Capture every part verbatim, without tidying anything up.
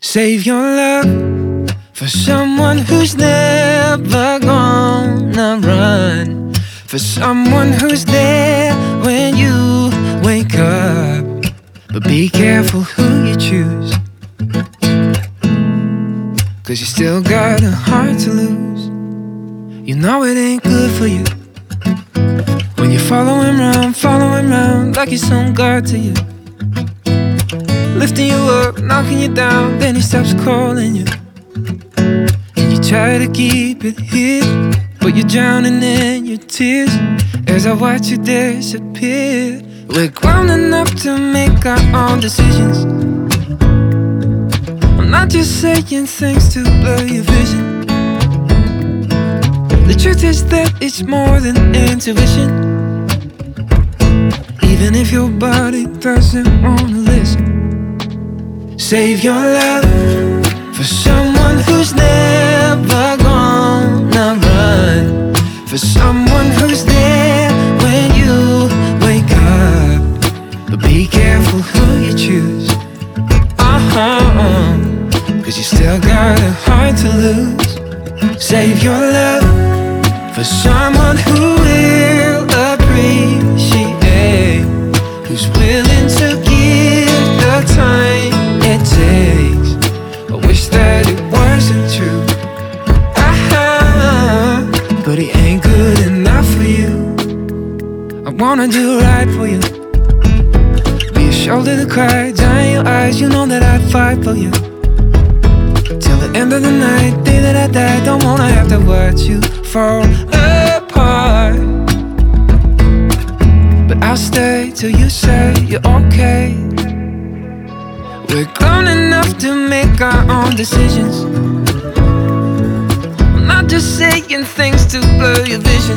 Save your love for someone who's never gonna run, for someone who's there when you wake up. But be careful who you choose, 'cause you still got a heart to lose. You know it ain't good for you when you follow him round, follow him round like he's some god to you, lifting you up, knocking you down, then he stops calling you. And you try to keep it hid, but you're drowning in your tears as I watch you disappear. We're grown enough to make our own decisions. I'm not just saying things to blur your vision. The truth is that it's more than intuition, even if your body doesn't wanna listen. Save your love for someone who's never gonna run, for someone who's there when you wake up. But be careful who you choose, uh-huh, 'cause you still got a heart to lose. Save your love for someone who will appreciate, who's willing to give the time it takes. I wish that it wasn't true, uh-huh, but he ain't good enough for you. I wanna do right for you, be a shoulder to cry, dry your eyes, you know that I'd fight for you till the end of the night, day that I die. Don't wanna have to watch you fall apart, but I'll stay till you say you're okay. We're grown enough to make our own decisions. I'm not just saying things to blur your vision.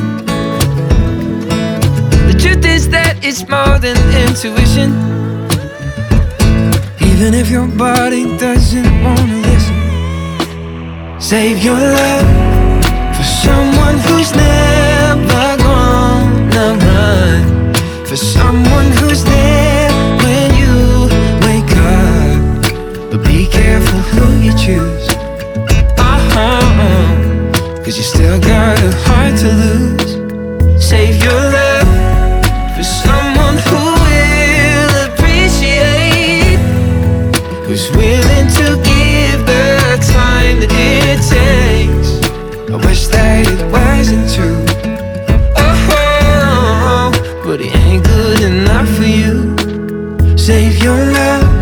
The truth is that it's more than intuition, even if your body doesn't wanna listen. Save your love for someone who's never gonna run, for someone who's there when you wake up. But be careful who you choose, uh-huh, 'cause you still got a heart to lose. Save your love for someone who will appreciate, who's willing to give the time that it takes. I wish that it wasn't true, oh, but it ain't good enough for you. Save your love